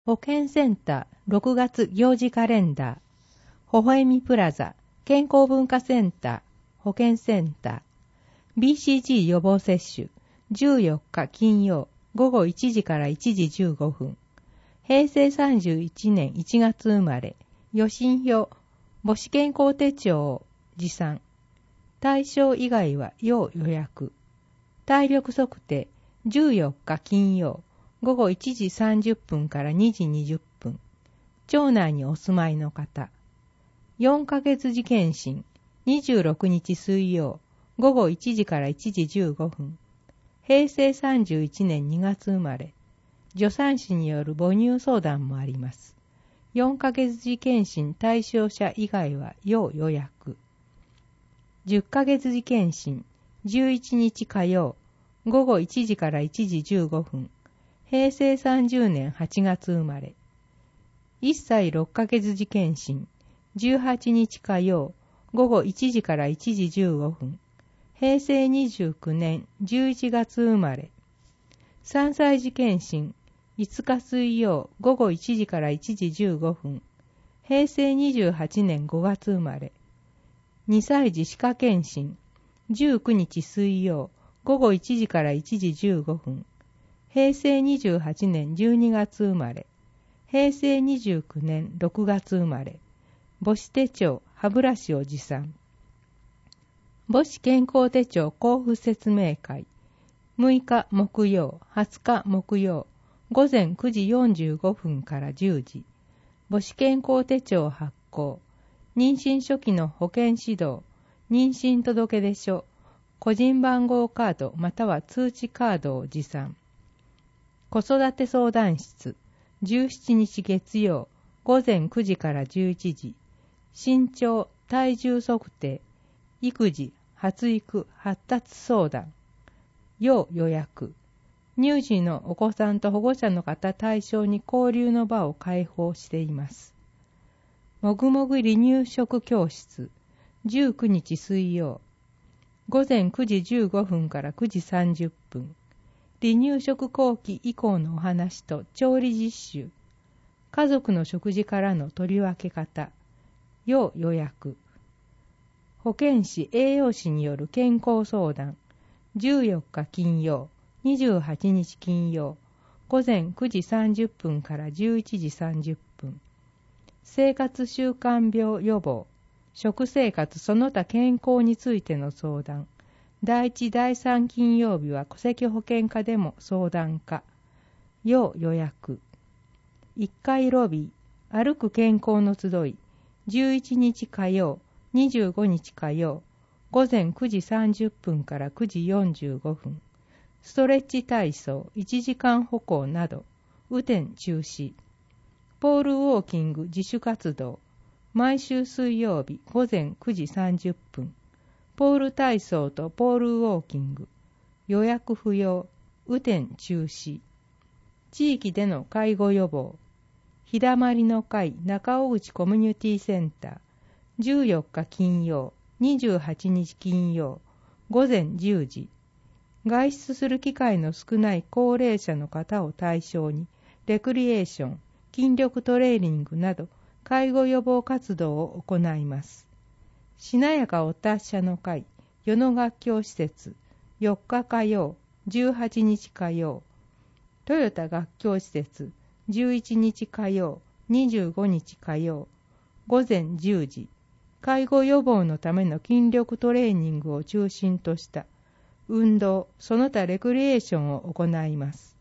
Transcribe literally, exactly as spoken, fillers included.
保健センターろくがつ行事カレンダー、ほほえみプラザ健康文化センター保健センター ビーシージー 予防接種じゅうよっか金曜午後いちじからいちじじゅうごふん、平成さんじゅういちねんいちがつ生まれ、予診票母子健康手帳を持参、対象以外は要予約、体力測定じゅうよっか金曜午後いちじさんじゅっぷんからにじにじゅっぷん、町内にお住まいの方、よんかげつ次検診にじゅうろくにち水曜午後いちじからいちじじゅうごふん、平成さんじゅういちねんにがつ生まれ、助産師による母乳相談もあります。よんかげつ次検診対象者以外は要予約。じゅっかげつ次検診じゅういちにち火曜午後いちじからいちじじゅうごふん、平成さんじゅうねんはちがつ生まれ、いっさいろっかげつ次検診じゅうはちにち火曜午後いちじからいちじじゅうごふん、平成にじゅうきゅうねんじゅういちがつ生まれ、さんさい次検診いつか水曜午後いちじからいちじじゅうごふん、平成にじゅうはちねんごがつ生まれ、にさい次歯科検診じゅうくにち水曜午後いちじからいちじじゅうごふん、平成にじゅうはちねんじゅうにがつ生まれ、平成にじゅうきゅうねんろくがつ生まれ、母子手帳歯ブラシを持参。母子健康手帳交付説明会むいか木曜はつか木曜午前くじよんじゅうごふんからじゅうじ、母子健康手帳発行、妊娠初期の保健指導、妊娠届出書、個人番号カードまたは通知カードを持参。子育て相談室じゅうしちにち月曜午前くじからじゅういちじ、身長体重測定、育児発育発達相談、要予約。乳児のお子さんと保護者の方対象に交流の場を開放しています。もぐもぐ離乳食教室じゅうくにち水曜午前くじじゅうごふんからくじさんじゅっぷん、離乳食後期以降のお話と調理実習、家族の食事からの取り分け方、要予約。保健師栄養士による健康相談じゅうよっか金曜にじゅうはちにち金曜午前くじさんじゅっぷんからじゅういちじさんじゅっぷん、生活習慣病予防、食生活その他健康についての相談、だいいちだいさん金曜日は戸籍保険課でも相談可、要予約。いっかいロビー歩く健康の集いじゅういちにち火曜にじゅうごにち火曜午前くじさんじゅっぷんからくじよんじゅうごふん、ストレッチ体操いちじかん歩行など雨天中止。ポールウォーキング自主活動毎週水曜日午前くじさんじゅっぷん、ポール体操とポールウォーキング予約不要雨天中止。地域での介護予防、日だまりの会中尾口コミュニティセンターじゅうよっか金曜にじゅうはちにち金曜午前じゅうじ、外出する機会の少ない高齢者の方を対象にレクリエーション、筋力トレーニングなど介護予防活動を行います。しなやかお達者の会与野学教施設よっか火曜じゅうはちにち火曜、トヨタ学教施設じゅういちにち火曜にじゅうごにち火曜午前じゅうじ、介護予防のための筋力トレーニングを中心とした運動その他レクリエーションを行います。